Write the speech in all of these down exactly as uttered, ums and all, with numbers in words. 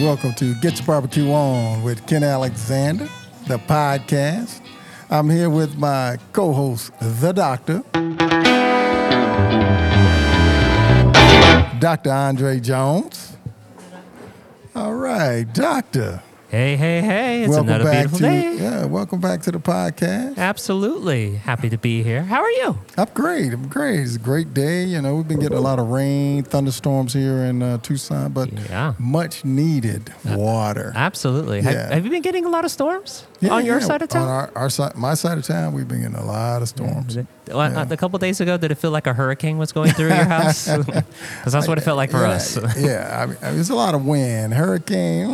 welcome to Get Your Barbecue On with Ken Alexander, the podcast. I'm here with my co-host, the Doctor, Doctor Andre Jones. All right, Doctor. Hey, hey, hey. It's welcome another back beautiful to, day. Yeah, welcome back to the podcast. Absolutely. Happy to be here. How are you? I'm great. I'm great. It's a great day. You know, we've been getting a lot of rain, thunderstorms here in uh, Tucson, but Yeah. much needed water. Absolutely. Yeah. Have, have you been getting a lot of storms Yeah, on your yeah. side of town? On our, our side, my side of town, we've been getting a lot of storms. Well, Yeah. A couple days ago, did it feel like a hurricane was going through your house? Because that's what it felt like for yeah, us. yeah, I mean, there's a lot of wind, hurricane.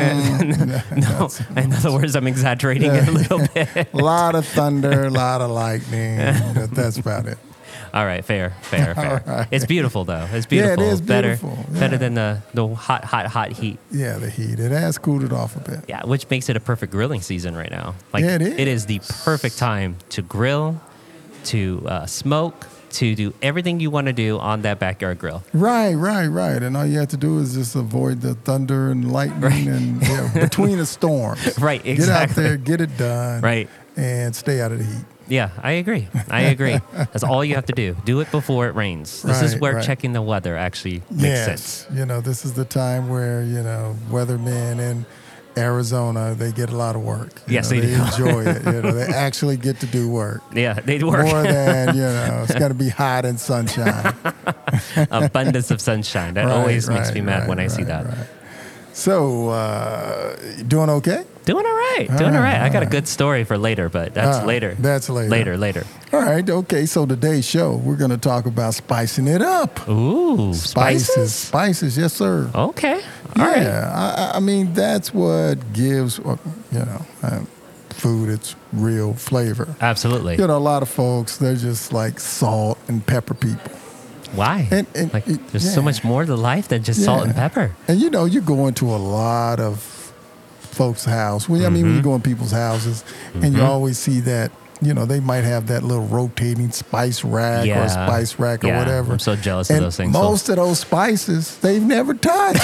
Mm, No, in other words, I'm exaggerating it a little bit. a lot of thunder, a lot of lightning. That- That's about it. All right, fair, fair, fair. right. It's beautiful, though. It's Yeah, it beautiful. is Better, beautiful. Yeah. better than the, the hot, hot, hot heat. Yeah, the heat. It has cooled it off a bit. Yeah, which makes it a perfect grilling season right now. Like, Yeah, it is. It is the perfect time to grill, to uh, smoke, to do everything you want to do on that backyard grill. Right, right, right. And all you have to do is just avoid the thunder and lightning Right. and yeah, between the storms. Right, Get out exactly. there, get it done. Right. And stay out of the heat. Yeah, I agree. I agree. That's all you have to do. Do it before it rains. This is Right, where right. checking the weather actually makes Yes. sense. You know, this is the time where, you know, weathermen in Arizona, they get a lot of work. You Yes, know, they they do. enjoy it. You know, they actually get to do work. Yeah, they work. More than, you know, it's got to be hot and sunshine. Abundance of sunshine. That Right, always makes right, me mad right, when I see right, that. right. So, uh, doing okay? Doing all right. Doing all right. I got a good story for later, but that's Ah, later. that's later. Later, later. All right. Okay. So today's show, we're going to talk about spicing it up. Ooh, Spices. spices? Spices. Yes, sir. Okay. All right. yeah. I, I mean, that's what gives, uh, you know, uh, food its real flavor. Absolutely. You know, a lot of folks, they're just like salt and pepper people. Why? And- and like, it- there's so yeah. much more to life than just salt and Yeah. pepper. And you know, you go into a lot of folks' house. Well, I mean, when you go in people's houses, and you always see that, you know, they might have that little rotating spice rack Yeah. or spice rack or Yeah. whatever. I'm so jealous and of those things. Most of those spices, they've never touched.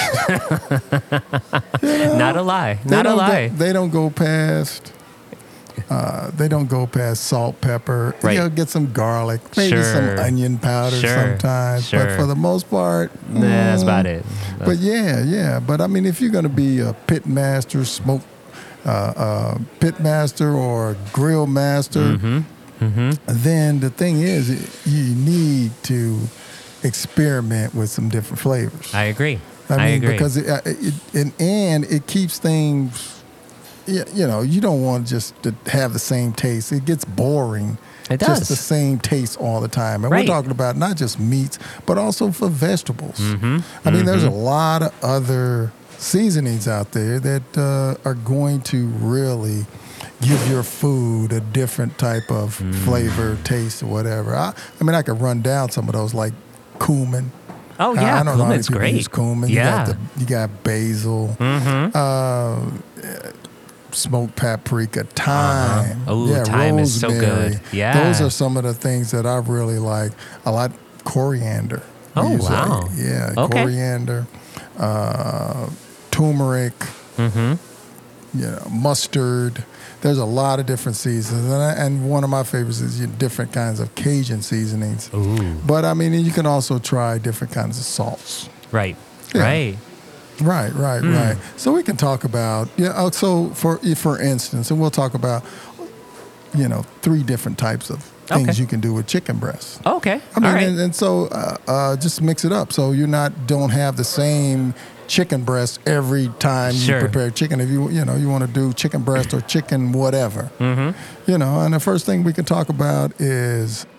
You know? Not a lie. They Not a don't lie. Go, they don't go past. Uh, they don't go past salt, pepper. Right. You know, get some garlic, maybe some Sure. onion powder Sure. sometimes. But Sure. for the most part, Nah, that's mm, about it. But yeah, yeah. But I mean, if you're going to be a pit master, smoke uh, uh, pit master, or grill master, Mm-hmm. then the thing is, you need to experiment with some different flavors. I agree. I I, mean, agree. because it, uh, it, and, and it keeps things. You you know, you don't want just to have the same taste. It gets boring. It Just does. the same taste all the time. And Right. we're talking about not just meats, but also for vegetables. Mm-hmm. I mean, there's a lot of other seasonings out there that uh, are going to really give your food a different type of Mm. flavor, taste, or whatever. I, I mean, I could run down some of those, like cumin. Oh, I- yeah. I, don't know how many Cumin's people great. use cumin. Yeah. You got, the, you got basil, Mm-hmm. uh, smoked paprika, thyme. Uh-huh. Ooh, yeah, thyme is so rosemary. good. Yeah. Those are some of the things that I really like. I like coriander. I Oh, use that. wow. Yeah, Okay. coriander, uh, turmeric, Mm-hmm. you know, mustard. There's a lot of different seasons, and, I, and one of my favorites is you know, different kinds of Cajun seasonings. Ooh. But I mean, you can also try different kinds of salts. Right. Yeah. Right. Right, right, Mm. right. So we can talk about yeah. uh, So for for instance, and we'll talk about you know three different types of things Okay. you can do with chicken breasts. Okay. I mean, All right. and, and so uh, uh, just mix it up. So you're not don't have the same chicken breast every time Sure. you prepare chicken. If you you know you want to do chicken breast or chicken whatever, Mm-hmm. you know. And the first thing we can talk about is.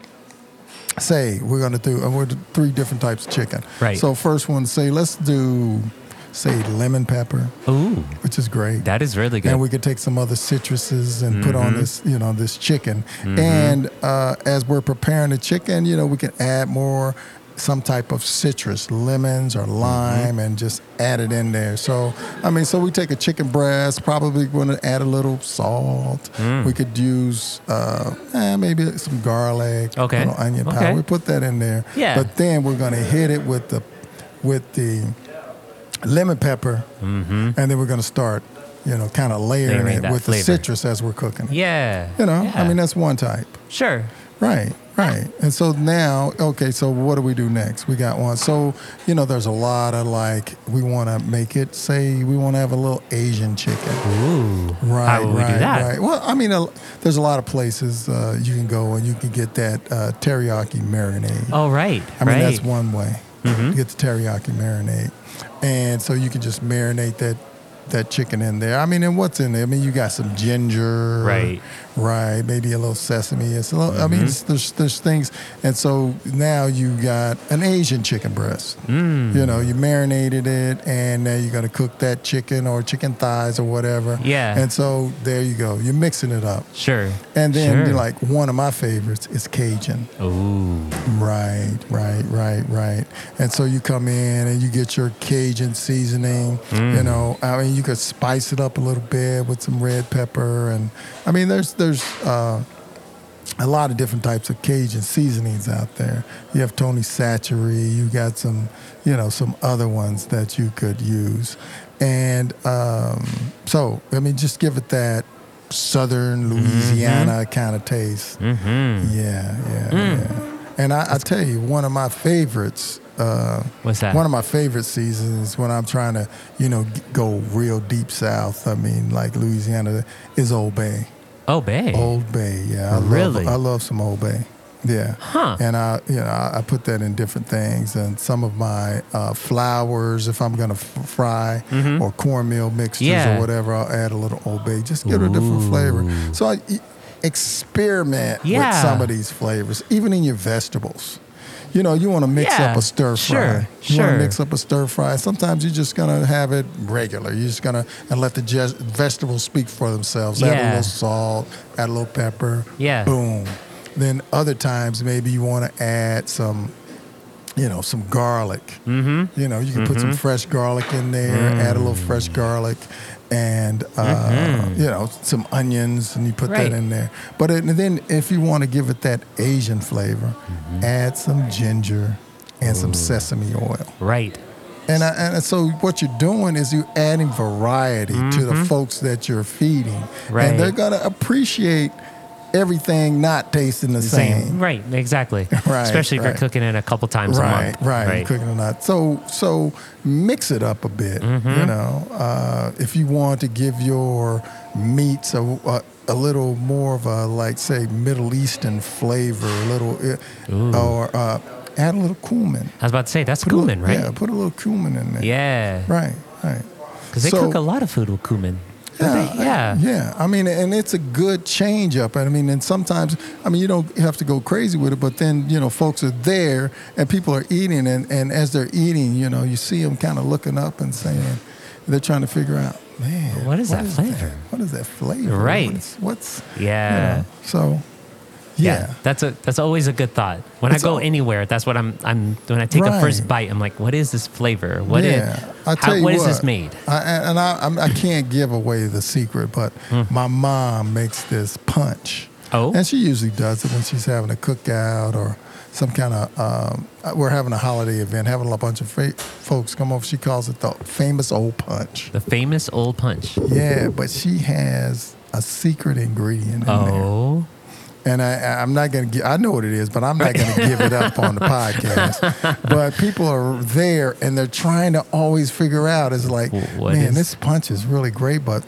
Say we're gonna do uh, we're do three different types of chicken. Right. So first one, say let's do, say lemon pepper, Ooh. which is great. That is really good. And we could take some other citruses and put on Mhm. this, you know, this chicken. Mhm. And uh, as we're preparing the chicken, you know, we can add more, some type of citrus, lemons or lime, and just add it in there. So, I mean, so we take a chicken breast, probably going to add a little salt. Mm. We could use uh, eh, maybe some garlic, Okay. little onion Okay. powder. We put that in there. Yeah. But then we're going to hit it with the, with the lemon pepper, and then we're going to start, you know, kind of layering Layering it that with flavor. the citrus as we're cooking it. Yeah. You know, yeah. I mean, that's one type. Sure. Right, right. And so now, okay, so what do we do next? We got one. So, you know, there's a lot of like, we want to make it, say, we want to have a little Asian chicken. Ooh. Right, How would we right, do that? right. Well, I mean, uh, there's a lot of places uh, you can go and you can get that uh, teriyaki marinade. Oh, right. I mean, right. that's one way Mhm. to get the teriyaki marinade. And so you can just marinate that that chicken in there. I mean, and what's in there? I mean, you got some ginger, Right. right? Maybe a little sesame. It's a little, I mean, it's, there's there's things, and so now you got an Asian chicken breast. Mm. You know, you marinated it, and now you're gonna cook that chicken or chicken thighs or whatever. Yeah. And so there you go. You're mixing it up, Sure. and then sure. you're like one of my favorites is Cajun. Ooh. Right, right, right, right. And so you come in and you get your Cajun seasoning. Mm. You know, I mean, you could spice it up a little bit with some red pepper, and I mean, there's there's uh, a lot of different types of Cajun seasonings out there. You have Tony Chachere. You got some, you know, some other ones that you could use, and um, so I mean, just give it that Southern Louisiana Mm-hmm. kind of taste. Mm-hmm. Yeah, yeah, Mm. yeah. And I, I tell you, one of my favorites. Uh, What's that? One of my favorite seasons when I'm trying to, you know, g- go real deep south. I mean, like Louisiana is Old Bay. Oh, Bay. Old Bay, yeah. I Really? Love, I love some Old Bay. Yeah. Huh. And I, you know, I I put that in different things, and some of my uh, flours, if I'm gonna f- fry, Mhm. or cornmeal mixtures Yeah. or whatever, I'll add a little Old Bay, just give it a different flavor. Ooh. So I e- experiment with Yeah. some of these flavors, even in your vegetables. You know, you want to mix Yeah, up a stir fry. sure, You want sure. to mix up a stir fry. Sometimes you're just gonna have it regular. You're just gonna and let the je- vegetables speak for themselves. Add a Yeah. little salt, add a little pepper. Yeah. Boom. Then other times maybe you want to add some, you know, some garlic. Mm-hmm. You know, you can put some fresh garlic in there, add a little fresh garlic, and uh, you know, some onions, and you put Right. that in there. But it, and then if you want to give it that Asian flavor, add some ginger and some sesame oil. Right. And, I, and so what you're doing is you're adding variety to the folks that you're feeding, Right. and they're gonna appreciate everything not tasting the same. Right. Exactly. Right, Especially if right. you're cooking it a couple times a Right, month. right, Right. cooking or not. So, so mix it up a bit. Mm-hmm. You know, uh, if you want to give your meats a, a, a little more of a, like, say, Middle Eastern flavor, a little, Ooh. uh, or uh, add a little cumin. I was about to say that's Put a little- cumin, right? Yeah, put a little cumin in there. Yeah. Right, right. Because they So- cook a lot of food with cumin. don't Yeah, they? Yeah. yeah. I mean, and it's a good change up. I mean, and sometimes, I mean, you don't have to go crazy with it, but then, you know, folks are there and people are eating, and, and as they're eating, you know, you see them kind of looking up and saying, they're trying to figure out, man, What is that flavor? What is that flavor? Right. What's, what's Yeah. you know, so, yeah. That's a that's always a good thought. When It's I go al- anywhere, that's what I'm I'm when I take a first Right. bite, I'm like, what is this flavor? What is yeah, I how, tell you what what, is this made? I, and I, I'm- I can't give away the secret, but Hmm. my mom makes this punch. Oh. And she usually does it when she's having a cookout or some kind of, um, we're having a holiday event, having a bunch of fa- folks come over. She calls it the famous old punch. The famous old punch. Yeah, but she has a secret ingredient in there. Oh. And I, I'm not going to, I know what it is, but I'm not going to give it up on the podcast. But people are there and they're trying to always figure out, is like, Wh- what man, is- this punch is really great, but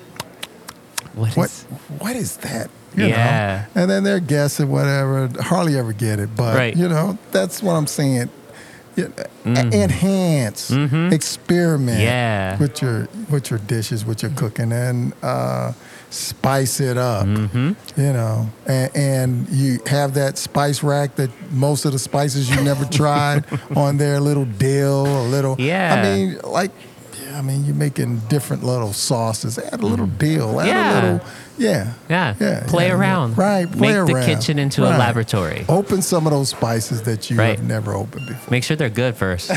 What what is what is that? You Yeah. know? And then they're guessing whatever. Hardly ever get it, but Right. you know, that's what I'm saying. Yeah, Mhm. Enhance, Mhm. experiment Yeah. with your with your dishes, with your cooking, and uh, spice it up. Mm-hmm. You know, and, and you have that spice rack that most of the spices you never tried on there. A little dill, a little. Yeah. I mean, like, yeah, I mean, you're making different little sauces. Add a little dill. Add Yeah. a little. Yeah. Yeah. Yeah. Play yeah, around. Yeah. Right. Play Make the around. kitchen into a Right. laboratory. Open some of those spices that you Right. have never opened before. Make sure they're good first.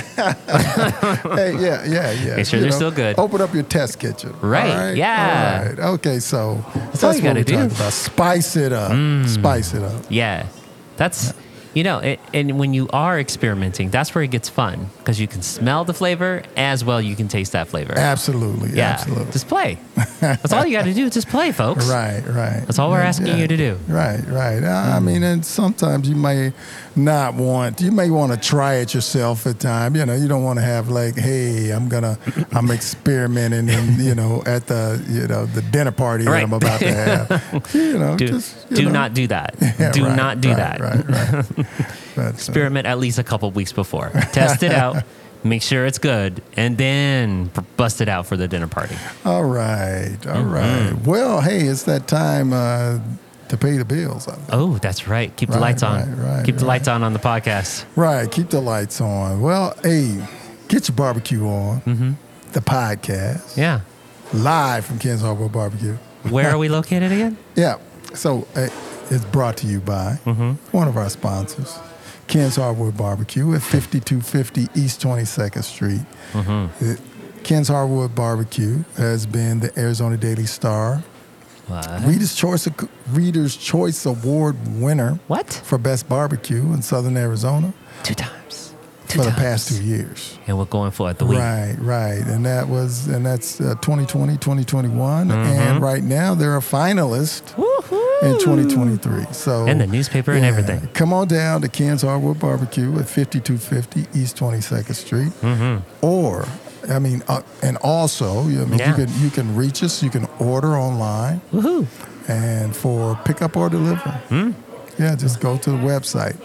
Hey, yeah, yeah, yeah. Make sure You they're know, still good. Open up your test kitchen. Right, All right? yeah. All right. Okay, so that's, all you what gotta we're do. talking about. Spice it up. Mm. Spice it up. Yeah. That's You know, it, and when you are experimenting, that's where it gets fun because you can smell the flavor as well. You can taste that flavor. Absolutely. Yeah, Absolutely. just play. That's all you got to do. Just play, folks. Right, right. That's all we're asking Yeah. you to do. Right, right. I mean, and sometimes you may not want, you may want to try it yourself at time. You know, you don't want to have like, hey, I'm gonna, I'm experimenting, and you know, at the, you know, the dinner party Right. that I'm about to have. You know, Do, just you do know. not do that. Yeah, do right, not do right, that. Right, right. But, uh, Experiment at least a couple weeks before. Test it out. Make sure it's good, and then bust it out for the dinner party. all right, all right. Mm-hmm. Well, hey, it's that time uh, to pay the bills. I think. Oh, that's right. Keep the Right, lights on. right, right, Keep the right. lights on on the podcast. Right, keep the lights on. Well, hey, get your barbecue on. Mm-hmm. The podcast. Yeah. Live from Ken's Hardwood Barbecue. Where are we located again? Yeah. So uh, it's brought to you by one of our sponsors, Ken's Hardwood Barbecue at fifty-two fifty East twenty-second Street. Uh, Ken's Hardwood Barbecue has been the Arizona Daily Star What? Reader's Choice Reader's Choice Award winner What? for Best Barbecue in Southern Arizona Two times. Two for the times. past two years. And we're going for it the week. Right, right. And that was, and that's uh, twenty twenty, twenty twenty-one. And right now they're a finalist Woohoo! in twenty twenty-three. So And the newspaper and yeah, everything. Come on down to Ken's Hardwood Barbecue at fifty-two fifty East twenty-second Street. Mm-hmm. Or, I mean, uh, and also, you, I mean, Yeah. you can you can reach us. You can order online, Woohoo! and for pickup or delivery, Mm. yeah, just go to the website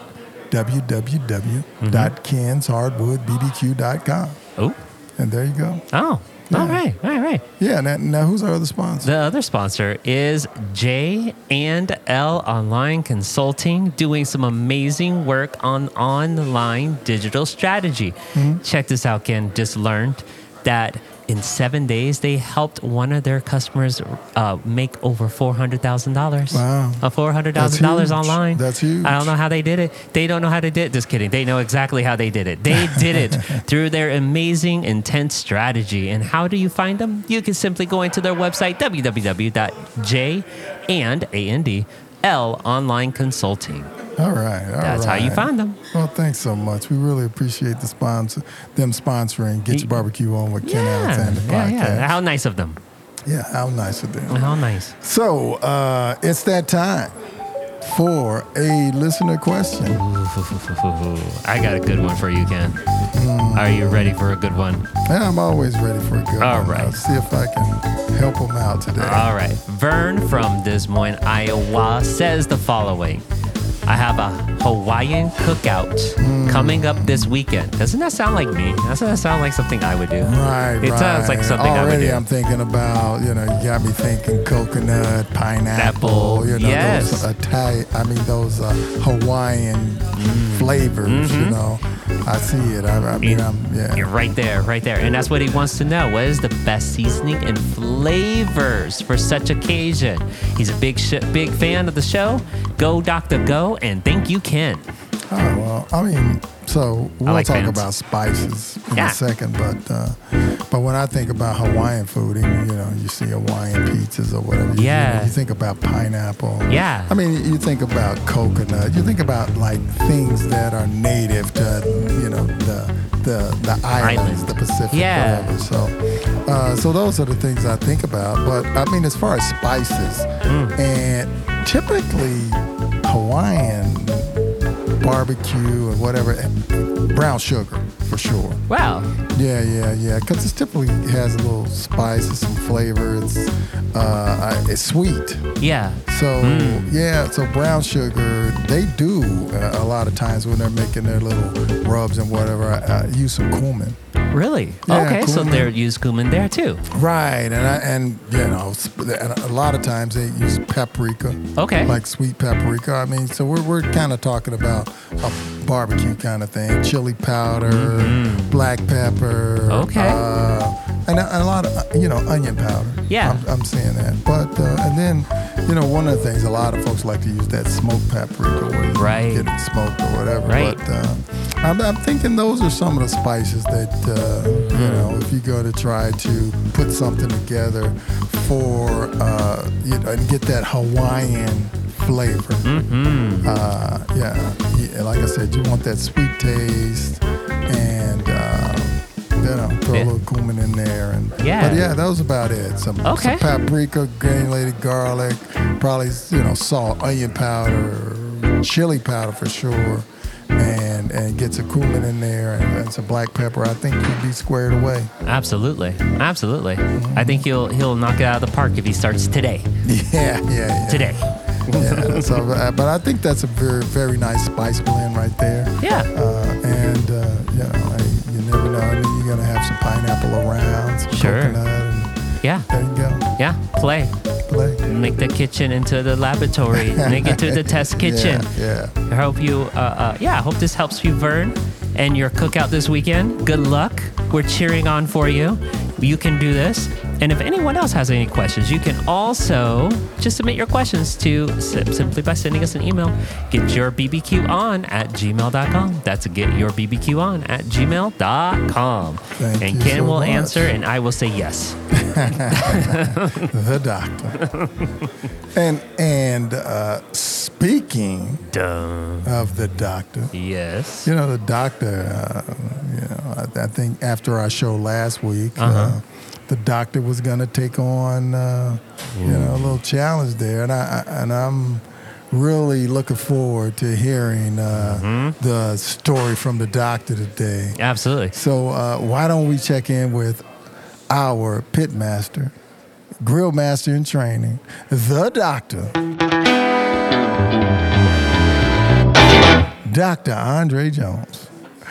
w w w dot kens hardwood b b q dot com, Oh. and there you go. Oh. Yeah. All right. All right. Yeah. Now, now who's our other sponsor? The other sponsor is J and L Online Consulting, doing some amazing work on online digital strategy. Mm-hmm. Check this out, Ken. Just learned that in seven days they helped one of their customers uh, make over four hundred thousand dollars. Wow. Uh, four hundred thousand dollars That's huge. online. That's huge. I don't know how they did it. They don't know how they did it. Just kidding. They know exactly how they did it. They did it through their amazing, intense strategy. And how do you find them? You can simply go into their website, w w w dot j and L Online Consulting. All right. All That's how you right. find them. Well, thanks so much. We really appreciate the sponsor, them sponsoring Get Your Barbecue On with Ken Alexander yeah, podcast. yeah. How nice of them. Yeah, how nice of them. How nice. So uh, it's that time for a listener question. I got a good one for you, Ken. Are you ready for a good one? Yeah, I'm always ready for a good All one. right. I'll see if I can help them out today. All right. Vern from Des Moines, Iowa says the following. I have a Hawaiian cookout coming up this weekend. Doesn't that sound like me? Doesn't that sound like something I would do? Right, It right. sounds like something Already I would do. I'm thinking about, you know, you got me thinking coconut, pineapple, Apple, you know, yes. those Italian, I mean, those uh, Hawaiian flavors, you know. I see it. I, I mean, I'm, yeah. You're right there, right there. And that's what he wants to know. What is the best seasoning and flavors for such occasion? He's a big sh- big fan of the show. Go, Doctor Go, and thank you, Ken. Oh, well, I mean, so we'll like talk fans. about spices in Yeah. a second, but uh, but when I think about Hawaiian food, and, you know, you see Hawaiian pizzas or whatever, you, Yeah. you, know, you think about pineapple. Yeah. I mean, you think about coconut. You think about like things that are native to, you know, the the the islands, Island. the Pacific, Yeah. whatever. So, uh, so those are the things I think about. But I mean, as far as spices, Mm. and typically Hawaiian barbecue or whatever, brown sugar for sure. Wow. Yeah, yeah, yeah. Because it typically has a little spice and some flavor. It's uh, it's sweet. Yeah. So yeah, so brown sugar, they do uh, a lot of times when they're making their little rubs and whatever, uh, use some cumin. Really? Yeah, okay, so cumin. they're use cumin there too. Right, and I, and you know, sp- and a lot of times they use paprika. Okay. Like sweet paprika. I mean, so we're we're kind of talking about a barbecue kind of thing. Chili powder, black pepper. Okay. Uh, and, a, and a lot of uh, you know onion powder. Yeah. I'm, I'm seeing that. But uh, and then you know one of the things a lot of folks like to use that smoked paprika where you Right. get it smoked or whatever. Right. But uh, I'm, I'm thinking those are some of the spices that uh, you know if you go to try to put something together for uh, you know and get that Hawaiian flavor. Mm-hmm. Uh, yeah, like I said, you want that sweet taste, and uh, you know, throw Yeah. a little cumin in there, and Yeah. But yeah, that was about it. Some, Okay. some paprika, granulated garlic, probably you know salt, onion powder, chili powder for sure, and and get some cumin in there and, and some black pepper. I think you'd be squared away. Absolutely, absolutely. I think he'll he'll knock it out of the park if he starts today. Yeah, yeah, yeah. Today. Yeah. So, uh, but I think that's a very very nice spice blend right there. Yeah. Uh, and uh, you know, I, you never know. I mean, you're gonna have some pineapple around, some Sure. coconut, and Yeah. there you go. Yeah. Play. Play. Make the kitchen into the laboratory. Make it to the test kitchen. Yeah, yeah. I hope you, uh, uh, yeah, I hope this helps you, Vern, and your cookout this weekend. Good luck. We're cheering on for you. You can do this. And if anyone else has any questions, you can also just submit your questions to sim- simply by sending us an email. Get your B B Q on at gmail dot com. That's get your B B Q on at gmail dot com. Thank and you Ken so will much. answer, and I will say yes. The doctor. and and uh, speaking Duh. of the doctor, Yes. you know the doctor. Uh, you know, I, I think after our show last week, Uh-huh. uh, the doctor was going to take on uh, you know a little challenge there, and I, I and I'm really looking forward to hearing uh, Mm-hmm. the story from the doctor today. Absolutely. So uh, why don't we check in with our pit master, grill master in training, the doctor, Doctor Andre Jones.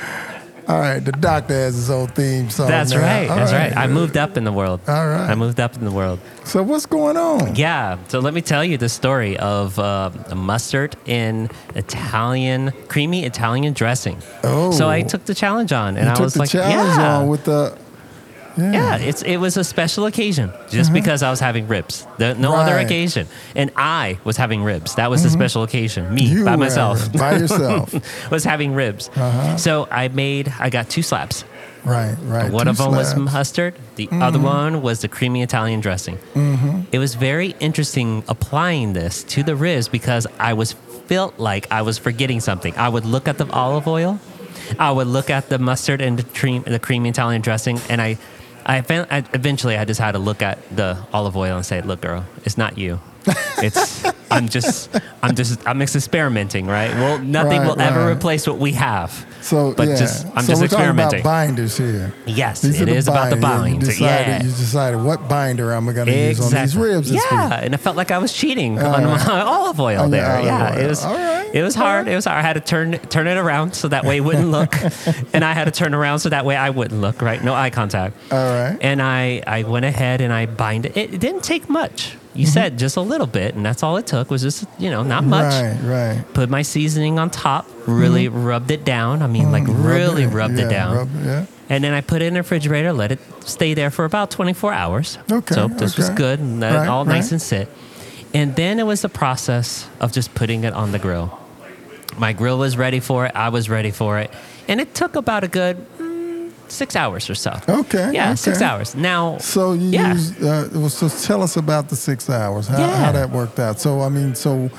All right, the doctor has his own theme song. That's now. right. All That's right. I moved up in the world. All right. I moved up in the world. So what's going on? Yeah. So let me tell you the story of uh, mustard in Italian, creamy Italian dressing. Oh. So I took the challenge on, and You I took was the like, challenge yeah. on with the. Yeah. Yeah, it's it was a special occasion just because I was having ribs. The, no other Right. occasion, and I was having ribs. That was the special occasion. Me You by were myself, by yourself. was having ribs. Uh-huh. So I made. I got two slabs. Right, right. One Two of them was slabs. mustard. The other one was the creamy Italian dressing. Mm-hmm. It was very interesting applying this to the ribs because I was felt like I was forgetting something. I would look at the olive oil, I would look at the mustard and the cream, the creamy Italian dressing, and I, I, found, I eventually I just had to look at the olive oil and say, "Look, girl, it's not you. It's I'm just I'm just I'm experimenting, right? Well, nothing Right, will ever right. replace what we have. So, but yeah. just I'm so just we're talking experimenting. about binders here. Yes, These it are the is about the binders. bind. You decided, Yeah. you decided what binder am I going to use on these ribs this yeah, week. and I felt like I was cheating on my olive oil On your there. olive yeah, oil. it was. All right. It was hard. It was hard. I had to turn turn it around so that way it wouldn't look, and I had to turn around so that way I wouldn't look. Right, no eye contact. All right. And I I went ahead and I bind it. It, it didn't take much. You said just a little bit, and that's all it took was just you know not much. Right, right. Put my seasoning on top. Really rubbed it down. I mean, like Mm, really rub rubbed yeah, it down. rub- yeah. And then I put it in the refrigerator, let it stay there for about twenty-four hours. Okay, So this was okay. good and let Right, it all nice right. and sit. And then it was the process of just putting it on the grill. My grill was ready for it. I was ready for it. And it took about a good mm, six hours or so. Okay, Yeah, six okay. hours. Now, So you yeah. used, uh, well, so tell us about the six hours, how, Yeah. how that worked out. So, I mean, so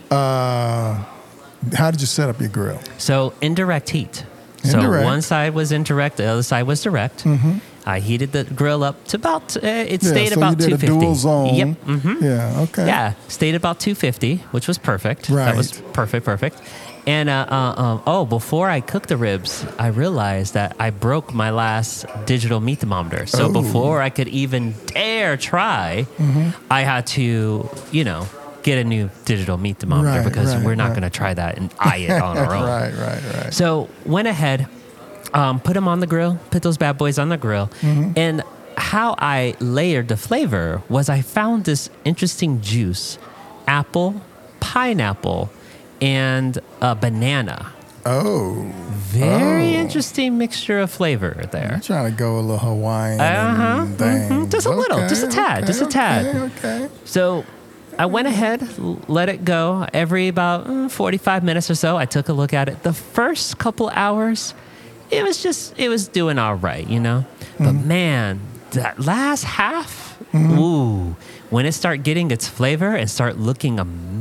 uh, how did you set up your grill? So indirect heat. Indirect. So one side was indirect, the other side was direct. Mm-hmm. I heated the grill up to about, uh, it Yeah, stayed so about you did two a fifty. dual zone. Yep. hmm Yeah, okay. Yeah, stayed about two fifty, which was perfect. That was Right. perfect, perfect. And uh, uh, um, oh, before I cooked the ribs, I realized that I broke my last digital meat thermometer. So Oh. before I could even dare try, Mm-hmm. I had to, you know, get a new digital meat thermometer Right, because right, we're not right. going to try that and eye it on our own. Right, right, right. So went ahead, um, put them on the grill, put those bad boys on the grill, Mm-hmm. and how I layered the flavor was I found this interesting juice, apple, pineapple, and a banana. Oh, Very Oh. interesting mixture of flavor there. I'm trying to go a little Hawaiian Uh-huh, thing. mhm, just a little, just a tad, just a tad. Okay, okay. So I went ahead, l- let it go. Every about mm, forty-five minutes or so, I took a look at it. The first couple hours, it was just, it was doing all right, you know? But man, that last half, ooh, when it start getting its flavor and start looking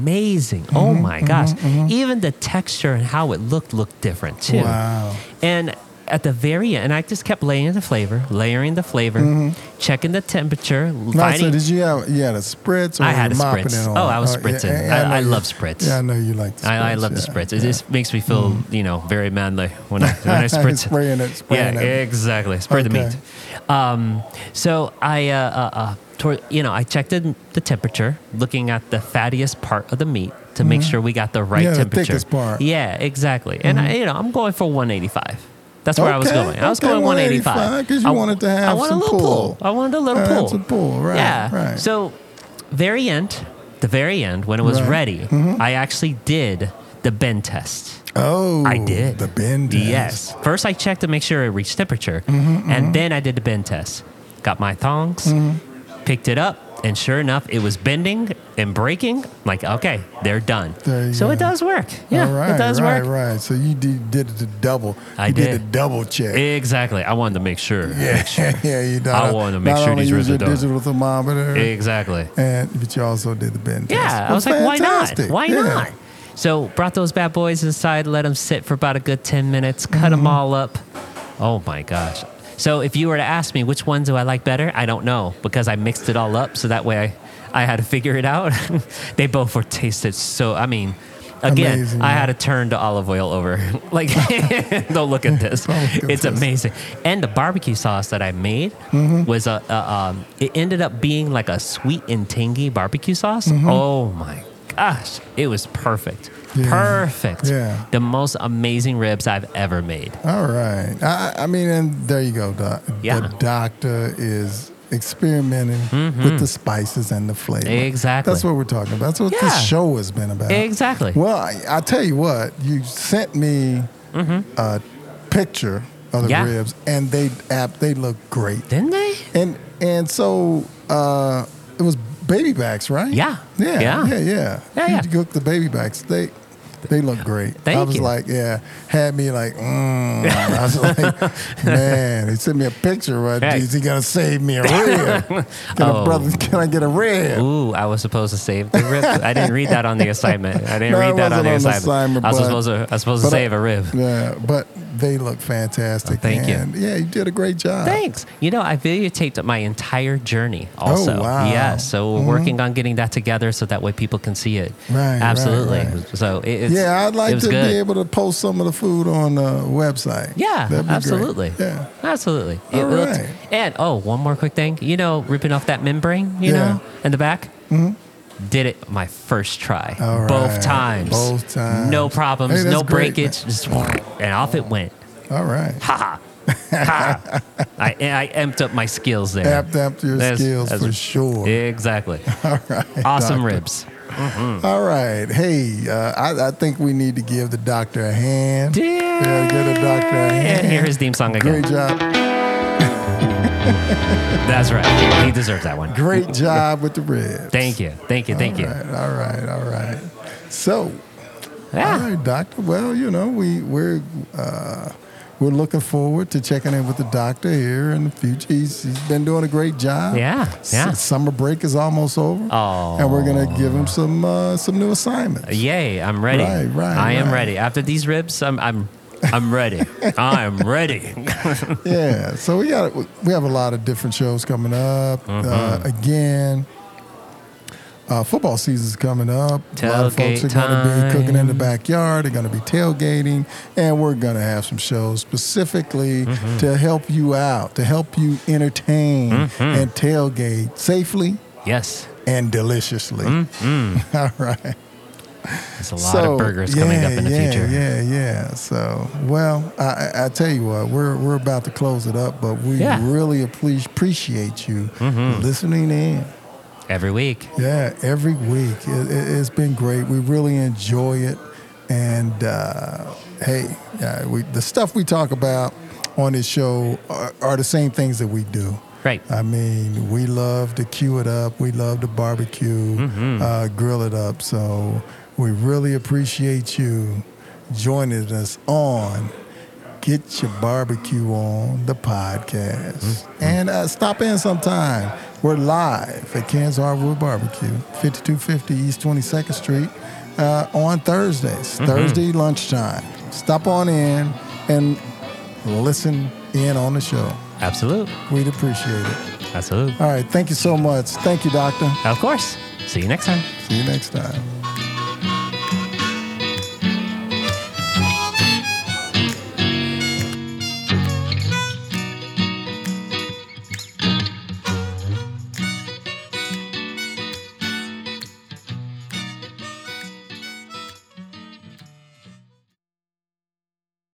amazing. Oh my gosh. Even the texture and how it looked looked different too. Wow. And at the very end, and I just kept layering the flavor, layering the flavor, checking the temperature, No, so finding. did you have you had a spritz or I were had you a mopping spritz. it on? Oh, I was yeah, spritzing. yeah, I- I know love you- spritz. Yeah, I know you like the spritz. I, I love yeah, the spritz. It yeah. just makes me feel, you know, very manly when I when I spritz. Spraying it, spraying Yeah, it. exactly. Spray the Okay. meat. Um, so I, uh, uh, uh, toward, you know, I checked the, the temperature, looking at the fattiest part of the meat to make sure we got the right Yeah, the temperature. thickest part. Yeah, exactly. And I, you know, I'm going for one eighty-five. That's where I was Okay, going. I was okay, going one eighty-five because you I- wanted to have I want some a little pull. pull. I wanted a little Uh, pull. some pull, right, Yeah. right. So, very end, the very end, when it was Right. ready, I actually did the bend test. Oh, I did. the bend test. Yes. First, I checked to make sure it reached temperature, Mm-hmm, and then I did the bend test. Got my thongs, picked it up, and sure enough, it was bending and breaking. Like, okay, they're done. There you So go. it does work. Yeah, All right, it does right, work. right. So you did, did the double. I you did. the double check. Exactly. I wanted to make sure. yeah, yeah. You not, I wanted to make not sure only these use ribs your are done. digital thermometer, Exactly. and but you also did the bend test. Yeah, I Well, was like, why not? fantastic. Why Yeah. not? So brought those bad boys inside, let them sit for about a good ten minutes, cut them all up. Oh my gosh. So if you were to ask me which ones do I like better, I don't know because I mixed it all up so that way I, I had to figure it out. They both were tasted so, I mean, again, Amazing, I yeah. had to turn the olive oil over. Like, don't look at this. Don't look at It's this. amazing. And the barbecue sauce that I made Mm-hmm. was a, a um, it ended up being like a sweet and tangy barbecue sauce. Mm-hmm. Oh my gosh, it was perfect. Yeah. Perfect. Yeah. The most amazing ribs I've ever made. All right. I, I mean, and there you go. The, Yeah. the doctor is experimenting with the spices and the flavor. Mm-hmm. Exactly. That's what we're talking about. That's what Yeah. this show has been about. Exactly. Well, I, I tell you what, you sent me a picture of the Mm-hmm. Yeah. ribs, and they app they look great. Didn't they? And and so uh, it was baby backs, right? Yeah. Yeah, Yeah. yeah, yeah. Yeah, You yeah. cooked the baby backs. They they look great. Thank I was you. like, yeah, had me like, mm. I was like, man, he sent me a picture. Right? Hey. Is he gonna save me a rib? Can Oh. a brother? Can I get a rib? Ooh, I was supposed to save the rib. I didn't read that on the assignment. I didn't No, read it that on wasn't the on the assignment. assignment, I was but- supposed to. I was supposed to but I- save a rib. Yeah, but they look fantastic. Oh, thank you. and yeah, you did a great job. Thanks. You know, I videotaped my entire journey also. Oh, wow. Yeah. So we're working on getting that together so that way people can see it. Right, Absolutely. right, right. So it, it's, Yeah, I'd it like was to good. be able to post some of the food on the website. Yeah, That'd be great. absolutely. Yeah. Absolutely. All It looked- right. And oh, one more quick thing. You know, ripping off that membrane, you Yeah. know, in the back? Mm-hmm. Did it my first try. All Both right. times. Both times. No problems, Hey, that's no great, breakage. Just and off it went. All right. Ha ha. ha. I, I amped up my skills there. Tapped up your That's- skills that's- for sure. Exactly. All right. Awesome doctor. ribs. All right. Hey, uh, I, I think we need to give the doctor a hand. Yeah. Yeah, give the doctor a hand. And hear his theme song again. Great job. That's right. He deserves that one. Great job with the ribs. Thank you. Thank you. Thank All you. right, all right, all right. So, Yeah. all right, doctor. Well, you know, we we're uh, we're looking forward to checking in with the doctor here in the future. He's, he's been doing a great job. Yeah, S- yeah. summer break is almost over. Oh. And we're gonna give him some uh, some new assignments. Yay, I'm ready. Right, right, I am right. ready. After these ribs, I'm I'm I'm ready. I'm ready. Yeah. So we got we have a lot of different shows coming up. Mm-hmm. Uh, again. Uh, football season's coming up. A lot of folks are Tailgate going to be cooking in the time. backyard. They're going to be tailgating, and we're going to have some shows specifically Mm-hmm. to help you out, to help you entertain Mm-hmm. and tailgate safely Yes. and deliciously. Mm-hmm. All right. There's a lot of burgers coming up in the yeah, future. Yeah, yeah. So, well, I, I I tell you what, we're we're about to close it up, but we Yeah. really appreci- appreciate you Mm-hmm. listening in. Every week. Yeah, every week. It, it, it's been great. We really enjoy it. And uh, hey, uh, we, the stuff we talk about on this show are, are the same things that we do. Right. I mean, we love to cue it up. We love to barbecue, Mm-hmm. uh, grill it up. So we really appreciate you joining us on Get Your Barbecue On, the podcast. Mm-hmm. And uh, stop in sometime. We're live at Ken's Hardwood Barbecue, fifty-two fifty East twenty-second Street, uh, on Thursdays, mm-hmm. Thursday lunchtime. Stop on in and listen in on the show. Absolutely. We'd appreciate it. Absolutely. All right. Thank you so much. Thank you, Doctor. Of course. See you next time. See you next time.